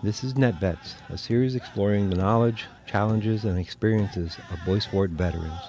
This is NetVets, a series exploring the knowledge, challenges, and experiences of Boy Sport veterans.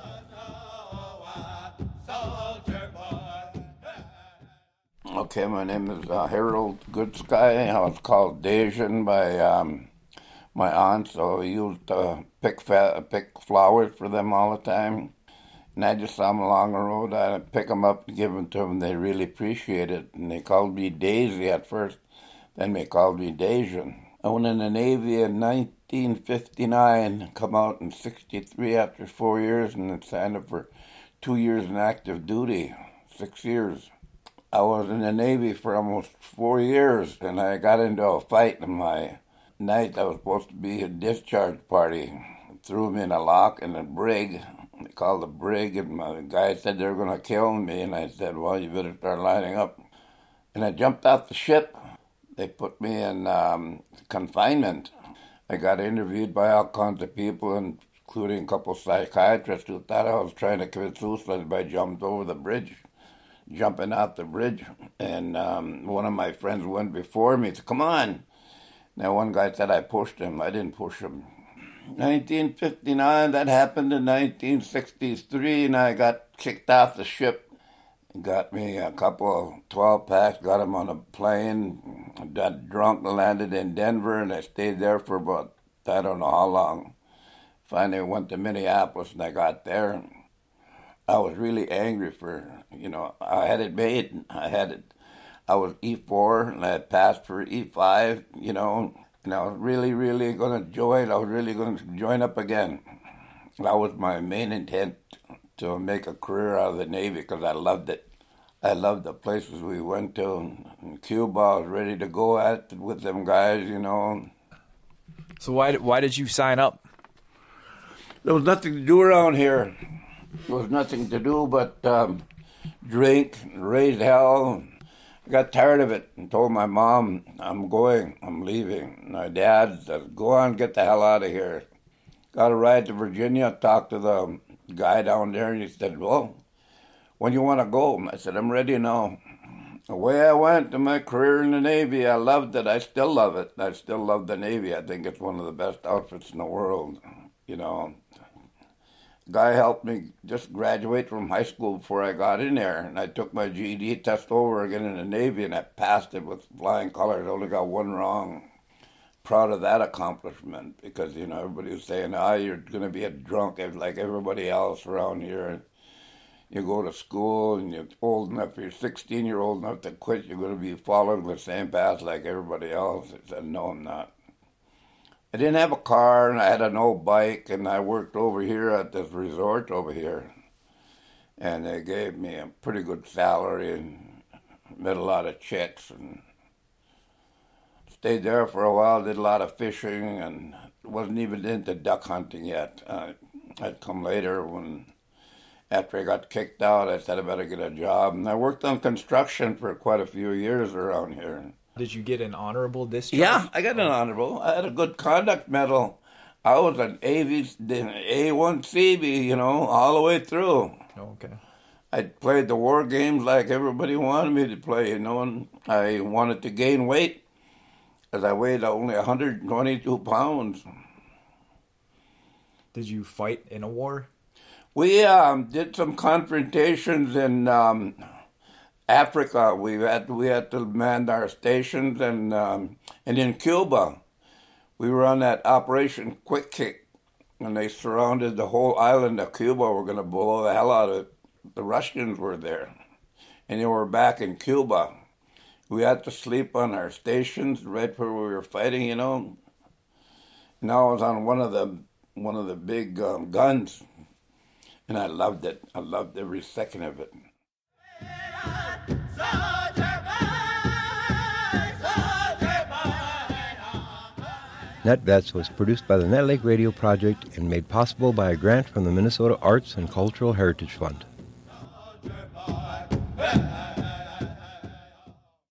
Okay, my name is Harold Goodsky. I was called Dajan by my aunt, so I used to pick flowers for them all the time. And I just saw them along the road. I'd pick them up and give them to them. They really appreciate it. And they called me Daisy at first. Then they called me Dajan. I went in the Navy in 1959, come out in 63 after 4 years, and then signed up for 2 years in active duty, 6 years. I was in the Navy for almost 4 years, and I got into a fight in my night. I was supposed to be a discharge party. Threw me in a lock in a brig. They called the brig, and my guy said they were going to kill me, and I said, well, you better start lining up. And I jumped off the ship. They put me in confinement. I got interviewed by all kinds of people, including a couple of psychiatrists who thought I was trying to commit suicide by jumping off the bridge. And one of my friends went before me, said, come on. Now one guy said I pushed him. I didn't push him. 1959, that happened in 1963, and I got kicked off the ship. Got me a couple of 12 packs, got them on a plane, got drunk and landed in Denver, and I stayed there for about, I don't know how long. Finally went to Minneapolis, and I got there. I was really angry I had it made. I was E4, and I had passed for E5, and I was really, really going to join. I was really going to join up again. That was my main intent, to make a career out of the Navy, because I loved it. I loved the places we went to. In Cuba, I was ready to go at it with them guys, So why did you sign up? There was nothing to do around here. There was nothing to do but drink, raise hell. I got tired of it and told my mom, I'm leaving. My dad said, go on, get the hell out of here. Got a ride to Virginia, talked to the guy down there, and he said, well, when you want to go? I said, I'm ready now. Away I went to my career in the Navy. I loved it. I still love it. I still love the Navy. I think it's one of the best outfits in the world, Guy helped me just graduate from high school before I got in there, and I took my GED test over again in the Navy, and I passed it with flying colors. I only got one wrong. Proud of that accomplishment, because everybody was saying, you're going to be a drunk like everybody else around here. You go to school and you're old enough, you're 16, you're old enough to quit, you're going to be following the same path like everybody else. I said, no, I'm not. I didn't have a car, and I had an old bike, and I worked over here at this resort over here. And they gave me a pretty good salary and made a lot of checks, and stayed there for a while, did a lot of fishing, and wasn't even into duck hunting yet. I'd come later after I got kicked out, I said I better get a job. And I worked on construction for quite a few years around here. Did you get an honorable discharge? Yeah, I got an honorable. I had a good conduct medal. I was an A1CB, all the way through. Oh, okay. I played the war games like everybody wanted me to play, and I wanted to gain weight, because I weighed only 122 pounds. Did you fight in a war? We did some confrontations in Africa. We had to man our stations, and in Cuba, we were on that Operation Quick Kick, and they surrounded the whole island of Cuba. We're going to blow the hell out of it. The Russians were there, and they were back in Cuba. We had to sleep on our stations right where we were fighting, And I was on one of the big guns, and I loved it. I loved every second of it. NetVets was produced by the Net Lake Radio Project and made possible by a grant from the Minnesota Arts and Cultural Heritage Fund.